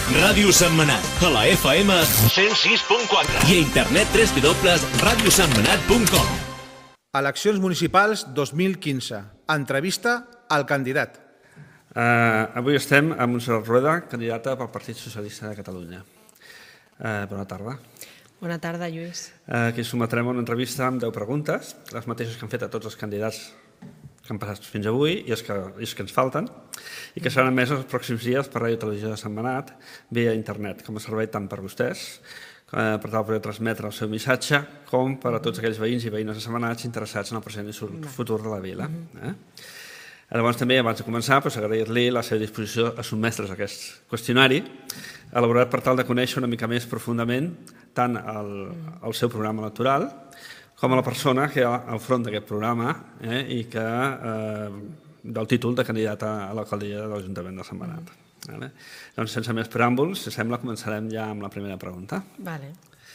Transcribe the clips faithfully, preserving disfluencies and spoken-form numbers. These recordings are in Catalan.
Ràdio Sentmenat, a la F M cent sis punt quatre i a internet w w w punt radio sentmenat punt com. Eleccions municipals dos mil quinze. Entrevista al candidat. Uh, avui estem amb Montserrat Rueda, candidata pel Partit Socialista de Catalunya. Uh, bona tarda. Bona tarda, Lluís. Uh, aquí sometrem una entrevista amb deu preguntes, les mateixes que han fet a tots els candidats que han passat fins avui i els que, i els que ens falten, i que seran emesos els pròxims dies per Ràdio Televisió de Sentmenat via internet, com a servei tant per vostès, eh, per tal de poder transmetre el seu missatge, com per a tots aquells veïns i veïnes de Sentmenat interessats en el present i el futur de la vila. Eh? Llavors també, abans de començar, doncs, agrair-li la seva disposició a sotmetre's a aquest qüestionari, elaborat per tal de conèixer una mica més profundament tant el, el seu programa electoral com a la persona que hi ha al front d'aquest programa eh, i que eh, del títol de candidat a l'alcaldia de l'Ajuntament de Sentmenat. Vale? Doncs sense més preàmbuls, si sembla, començarem ja amb la primera pregunta. Vale.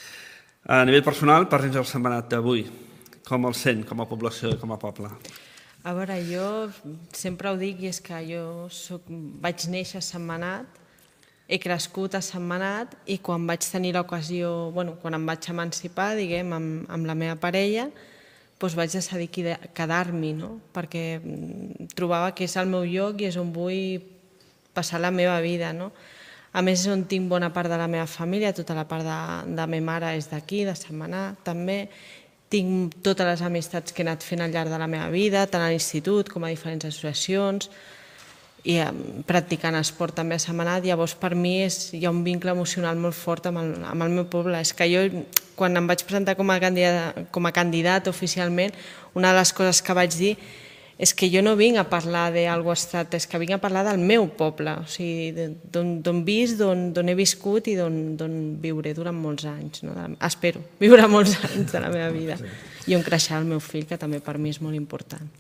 A nivell personal, parli'ns del Sentmenat d'avui. Com el sent, com a població i com a poble? A veure, jo sempre ho dic, i és que jo soc, vaig néixer a Sentmenat, he crescut a Sentmenat i quan vaig tenir l'ocasió, bueno, quan em vaig emancipar, diguem, amb, amb la meva parella, doncs vaig decidir quedar-m'hi, no? Perquè trobava que és el meu lloc i és on vull passar la meva vida, no? A més, és on tinc bona part de la meva família, tota la part de, de la meva mare és d'aquí, de Sentmenat, també. Tinc totes les amistats que he anat fent al llarg de la meva vida, tant a l'institut com a diferents associacions, i practicant esport també a Sentmenat. Llavors per mi és, hi ha un vincle emocional molt fort amb el, amb el meu poble. És que jo, quan em vaig presentar com a candidat, com a candidat oficialment, una de les coses que vaig dir és que jo no vinc a parlar d'algú abstracte, és que vinc a parlar del meu poble, o sigui, d'on visc, d'on he viscut i d'on viuré durant molts anys. No? Espero viure molts anys de la meva vida. I on creixerà el meu fill, que també per mi és molt important.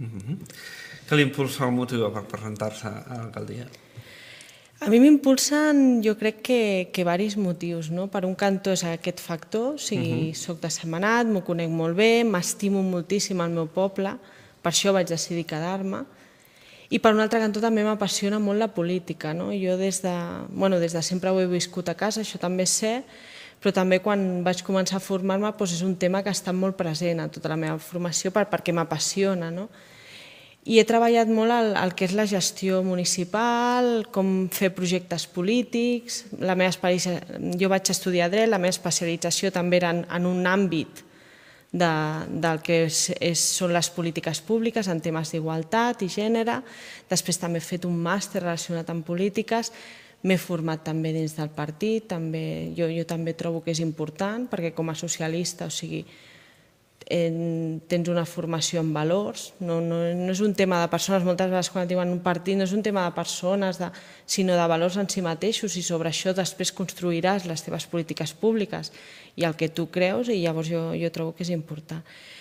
Què l'impulsa o el motiva per presentar-se a l'alcaldia? A mi m'impulsen, jo crec que, que diversos motius. No? Per un cantó és aquest factor, o sigui, soc de Sentmenat, m'ho conec molt bé, m'estimo moltíssim al meu poble, per això vaig decidir quedar-me. I per un altre cantó també m'apassiona molt la política. No? Jo des de, bueno, des de sempre ho he viscut a casa, això també sé, però també quan vaig començar a formar-me doncs és un tema que ha estat molt present a tota la meva formació perquè m'apassiona. No? I he treballat molt el, el que és la gestió municipal, com fer projectes polítics. La meva jo vaig estudiar dret, la meva especialització també era en, en un àmbit de, del que és, és, són les polítiques públiques en temes d'igualtat i gènere. Després també he fet un màster relacionat amb polítiques. M'he format també dins del partit. També, jo, jo també trobo que és important perquè com a socialista, o sigui, tens una formació en valors, no, no, no és un tema de persones, moltes vegades quan et diuen un partit no és un tema de persones, de, sinó de valors en si mateixos i sobre això després construiràs les teves polítiques públiques i el que tu creus i llavors jo, jo trobo que és important.